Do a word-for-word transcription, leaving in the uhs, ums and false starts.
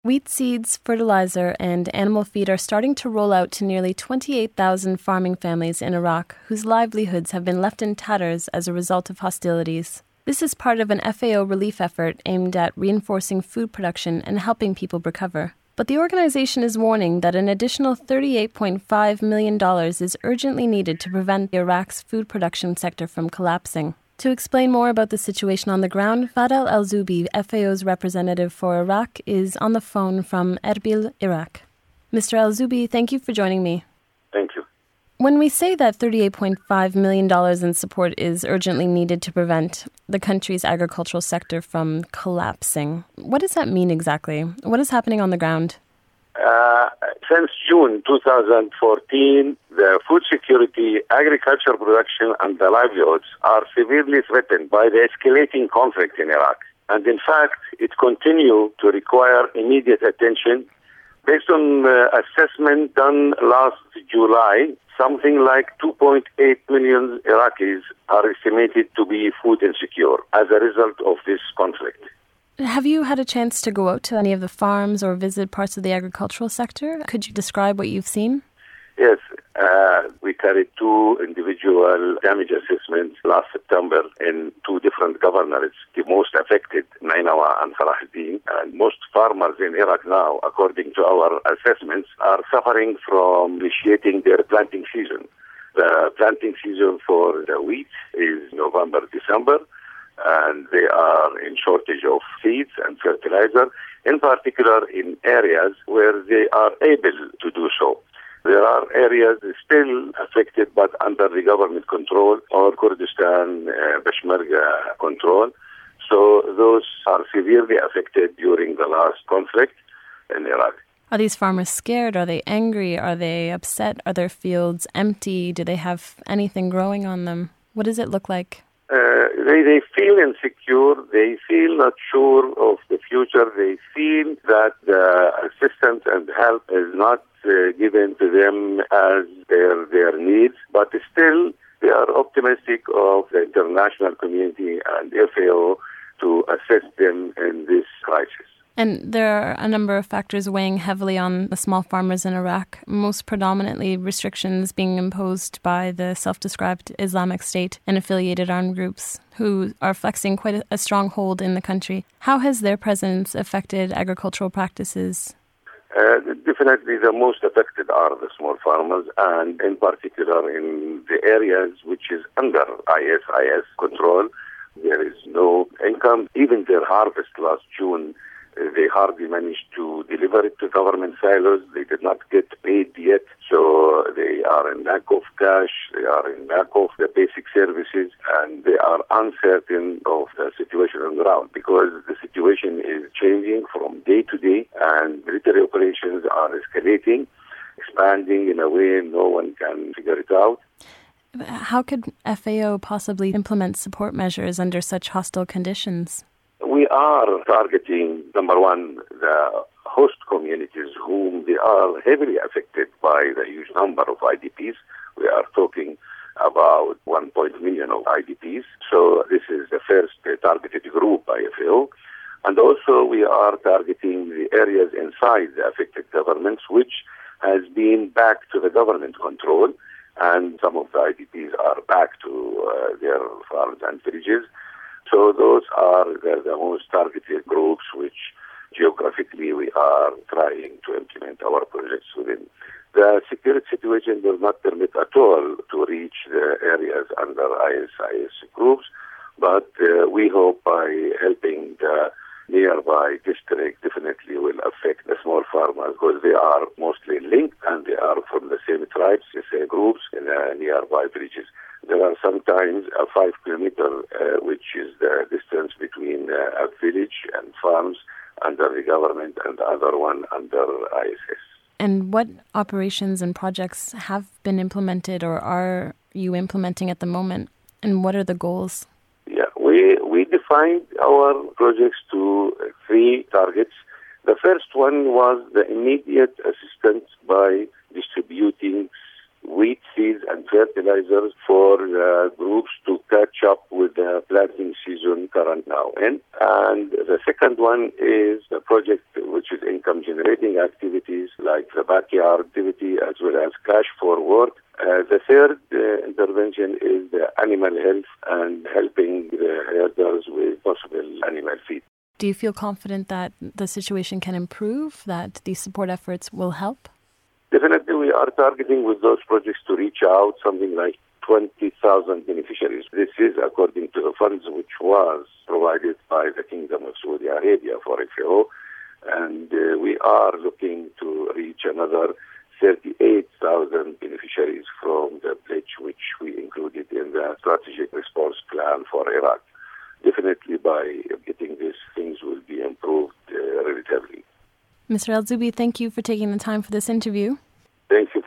Wheat seeds, fertilizer, and animal feed are starting to roll out to nearly twenty-eight thousand farming families in Iraq whose livelihoods have been left in tatters as a result of hostilities. This is part of an F A O relief effort aimed at reinforcing food production and helping people recover. But the organization is warning that an additional thirty-eight point five million dollars is urgently needed to prevent Iraq's food production sector from collapsing. To explain more about the situation on the ground, Fadel Al-Zubi, F A O's representative for Iraq, is on the phone from Erbil, Iraq. Mister Al-Zubi, thank you for joining me. Thank you. When we say that thirty-eight point five million dollars in support is urgently needed to prevent the country's agricultural sector from collapsing, what does that mean exactly? What is happening on the ground? Uh, since June twenty fourteen, the food security, agriculture production, and the livelihoods are severely threatened by the escalating conflict in Iraq. And in fact, it continues to require immediate attention. Based on uh, assessment done last July, something like two point eight million Iraqis are estimated to be food insecure as a result of this conflict. Have you had a chance to go out to any of the farms or visit parts of the agricultural sector? Could you describe what you've seen? Yes, uh, we carried two individual damage assessments last September in two different governorates, the most affected, Nainawa and Salah al-Din. And most farmers in Iraq now, according to our assessments, are suffering from initiating their planting season. The planting season for the wheat is November, December, and they are in shortage of seeds and fertilizer, in particular in areas where they are able to do so. There are areas still affected but under the government control or Kurdistan uh, Peshmerga control. So those are severely affected during the last conflict in Iraq. Are these farmers scared? Are they angry? Are they upset? Are their fields empty? Do they have anything growing on them? What does it look like? Uh, they, they feel insecure, they feel not sure of the future, they feel that the assistance and help is not uh, given to them as their, their needs, but still they are optimistic of the international community and F A O to assist them in this crisis. And there are a number of factors weighing heavily on the small farmers in Iraq, most predominantly restrictions being imposed by the self-described Islamic State and affiliated armed groups who are flexing quite a, a strong hold in the country. How has their presence affected agricultural practices? Uh, definitely the most affected are the small farmers, and in particular in the areas which is under I S I S control. There is no income. Even their harvest last June, they hardly managed to deliver it to government silos. They did not get paid yet. So they are in lack of cash. They are in lack of the basic services. And they are uncertain of the situation on the ground because the situation is changing from day to day. And military operations are escalating, expanding in a way no one can figure it out. How could F A O possibly implement support measures under such hostile conditions? We are targeting, number one, the host communities whom they are heavily affected by the huge number of I D Ps. We are talking about one point one million of I D Ps. So this is the first uh, targeted group by F A O. And also we are targeting the areas inside the affected governments, which has been back to the government control. And some of the I D Ps are back to uh, their farms and villages. So those are the, the most targeted groups which geographically we are trying to implement our projects within. The security situation does not permit at all to reach the areas under I S I S groups, but uh, we hope by helping the nearby district definitely will affect the small farmers because they are mostly linked and they are from the same tribes, the same groups in the nearby villages. There are sometimes a five kilometer, uh, which is the distance between uh, a village and farms under the government and the other one under I S S. And what operations and projects have been implemented or are you implementing at the moment? And what are the goals? Yeah, we, we defined our projects to three targets. The first one was the immediate assistance by distributing wheat seeds and fertilizers for uh, groups to catch up with the planting season current now in. And the second one is a project which is income revenue-generating activities like the backyard activity as well as cash for work. Uh, the third uh, intervention is the animal health and helping the herders with possible animal feed. Do you feel confident that the situation can improve, that these support efforts will help? Definitely, we are targeting with those projects to reach out something like twenty thousand beneficiaries. This is according to the funds which was provided by the Kingdom of Saudi Arabia for F A O, and uh, we are looking to reach another thirty-eight thousand beneficiaries from the pledge which we included in the strategic response plan for Iraq. Definitely by getting this, things will be improved uh, relatively. Mister Al-Zubi, thank you for taking the time for this interview. Thank you.